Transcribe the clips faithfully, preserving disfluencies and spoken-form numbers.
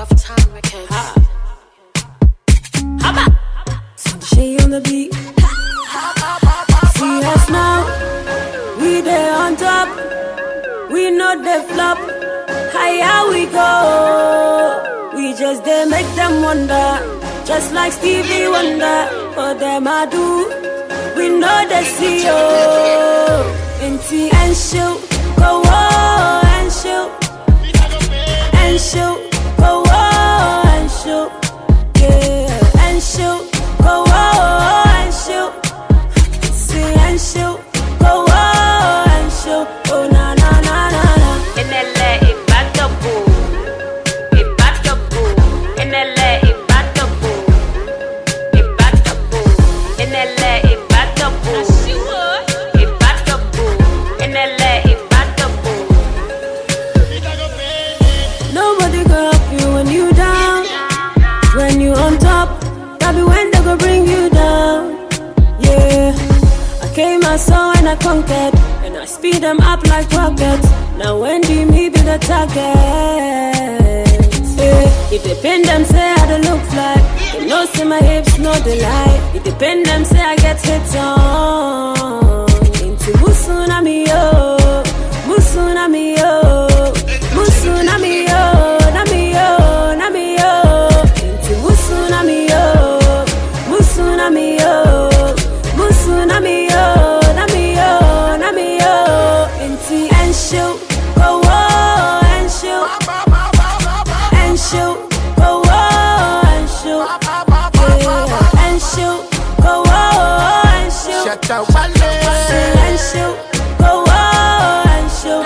rough time records. Ha. Haba. She on the beat. See us now. We there on top. We know the flop. Higher we go. We just there make them wonder. Just like Stevie Wonder. For them I do. We know the C E O. Inti and shoot. Go on and shoot. And shoot. Go on and shoot. Yeah. And shoot. Go on and shoot. See and shoot. Go on and shoot. Oh na na na na na. In L A, it back the boo. It back the boo. In L A, it back the boo. It back the boo. In L A, it back the boo. It back the boo. In L A, it back the boo. Nobody can help you when you down. When you on top, that be when they go bring you down. Yeah, I came, I saw and I conquered, and I speed them up like rockets. Now when do me be the target? Yeah, it depend them say how they look like. They know say my hips no delight. It depend them say I get hits on. Into Musunami yo, Musunami yo, Musunami yo, Nami yo, Nami yo. Into Musunami yo, Musunami yo, Musunami yo, Nami yo, Nami yo. Into and shoot, go on and shoot, and shoot, go on and shoot, yeah, and shoot, go on and shoot. Shut up, Wale. And shoot, go on and shoot.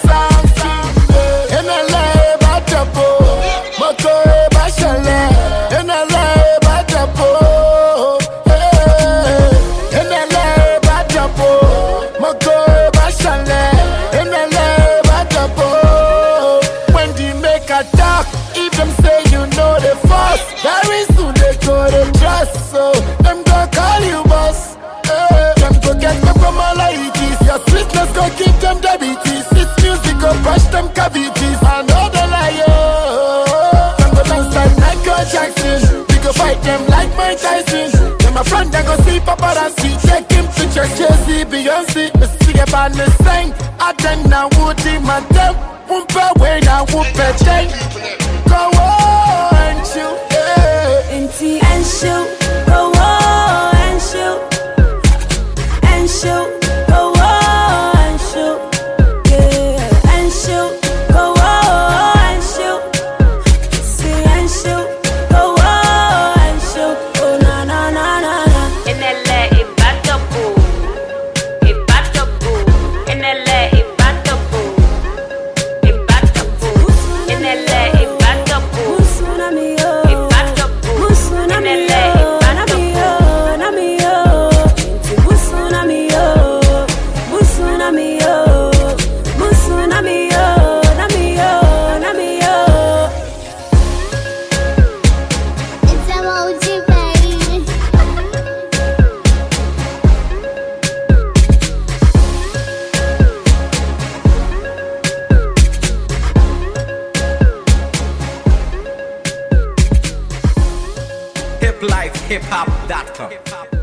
In L A, Batapo, Moko, Bashale. In L A, Batapo, in L A, Batapo, Moko, Bashale. In L A, Batapo. When they make a talk, if them say you know the force, very soon they go to trust. So them go call you boss. Eh, them go get me from all ladies. Your sweetness go give them diabetes. This music go brush them cavities. I know the liar. Them go dance like Michael Jackson. We go fight them like Mike Tyson. Then my friend they go see paparazzi. Take him to church, Jay-Z, Beyonce. Me see about the sing. I think now Woody, my them. Wumpa way now Wumpa Jay. Go on and shoot, yeah. Inti and shoot, go on and shoot, and shoot, go on and shoot, yeah, and shoot, go on and shoot, see and shoot, go on and shoot, oh na na na na na. In L A, it back the boo. It back the boo. In L A, it back the boo. It back the boo. In L A, it back the boo. Musunami yo, It back the boo. Musunami In L A, yo, it back the Nami boo. yo, Nami yo, Inti Musunami yo, Musunami yo, Musunami yo, Nami yo, Nami yo. It's M O G, baby. hip life hip hop dot com